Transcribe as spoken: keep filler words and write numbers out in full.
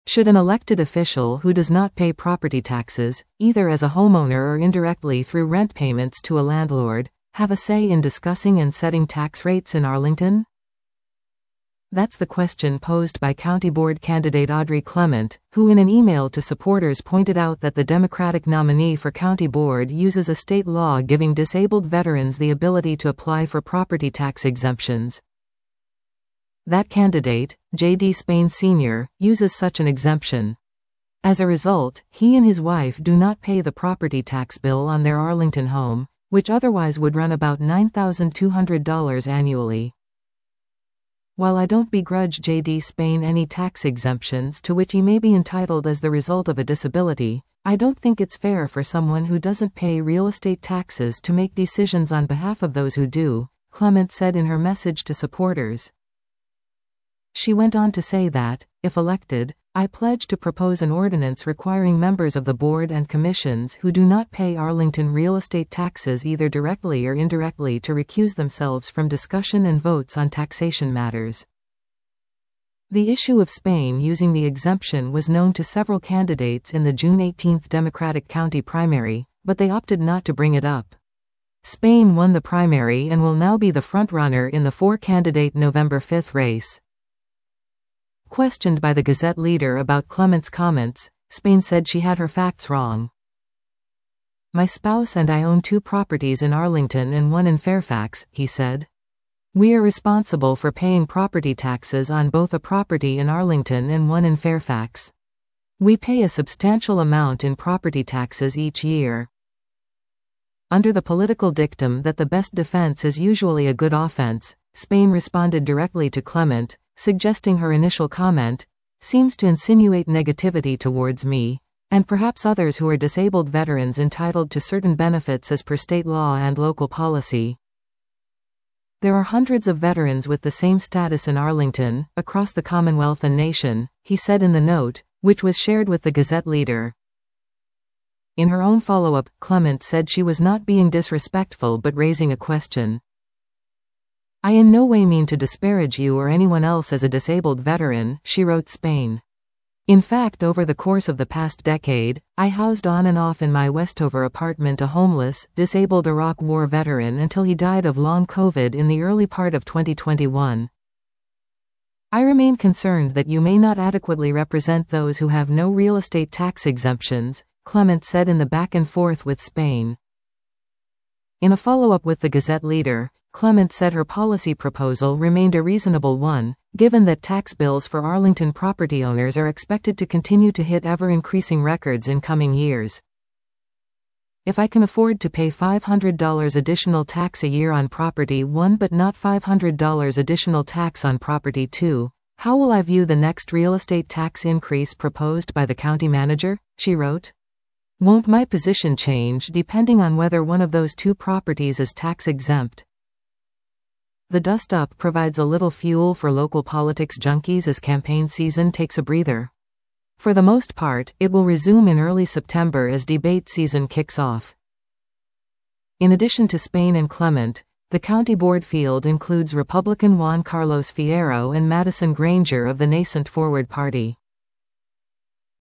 Should an elected official who does not pay property taxes, either as a homeowner or indirectly through rent payments to a landlord, have a say in discussing and setting tax rates in Arlington? That's the question posed by County Board candidate Audrey Clement, who in an email to supporters pointed out that the Democratic nominee for County Board uses a state law giving disabled veterans the ability to apply for property tax exemptions. That candidate, J D Spain Senior, uses such an exemption. As a result, he and his wife do not pay the property tax bill on their Arlington home, which otherwise would run about nine thousand two hundred dollars annually. While I don't begrudge J D Spain any tax exemptions to which he may be entitled as the result of a disability, I don't think it's fair for someone who doesn't pay real estate taxes to make decisions on behalf of those who do, Clement said in her message to supporters. She went on to say that, if elected, I pledge to propose an ordinance requiring members of the board and commissions who do not pay Arlington real estate taxes either directly or indirectly to recuse themselves from discussion and votes on taxation matters. The issue of Spain using the exemption was known to several candidates in the June eighteenth Democratic County primary, but they opted not to bring it up. Spain won the primary and will now be the frontrunner in the four-candidate November fifth race. Questioned by the Gazette leader about Clement's comments, Spain said she had her facts wrong. My spouse and I own two properties in Arlington and one in Fairfax, he said. We are responsible for paying property taxes on both a property in Arlington and one in Fairfax. We pay a substantial amount in property taxes each year. Under the political dictum that the best defense is usually a good offense, Spain responded directly to Clement, suggesting her initial comment seems to insinuate negativity towards me, and perhaps others who are disabled veterans entitled to certain benefits as per state law and local policy. There are hundreds of veterans with the same status in Arlington, across the Commonwealth and nation, he said in the note, which was shared with the Gazette leader. In her own follow-up, Clement said she was not being disrespectful but raising a question. I in no way mean to disparage you or anyone else as a disabled veteran, she wrote Spain. In fact, over the course of the past decade, I housed on and off in my Westover apartment a homeless, disabled Iraq War veteran until he died of long COVID in the early part of twenty twenty-one. I remain concerned that you may not adequately represent those who have no real estate tax exemptions, Clement said in the back and forth with Spain. In a follow-up with the Gazette leader, Clement said her policy proposal remained a reasonable one, given that tax bills for Arlington property owners are expected to continue to hit ever-increasing records in coming years. If I can afford to pay five hundred dollars additional tax a year on property one but not five hundred dollars additional tax on property two, how will I view the next real estate tax increase proposed by the county manager? She wrote. Won't my position change depending on whether one of those two properties is tax exempt? The dust-up provides a little fuel for local politics junkies as campaign season takes a breather. For the most part, it will resume in early September as debate season kicks off. In addition to Spain and Clement, the county board field includes Republican Juan Carlos Fierro and Madison Granger of the nascent Forward Party.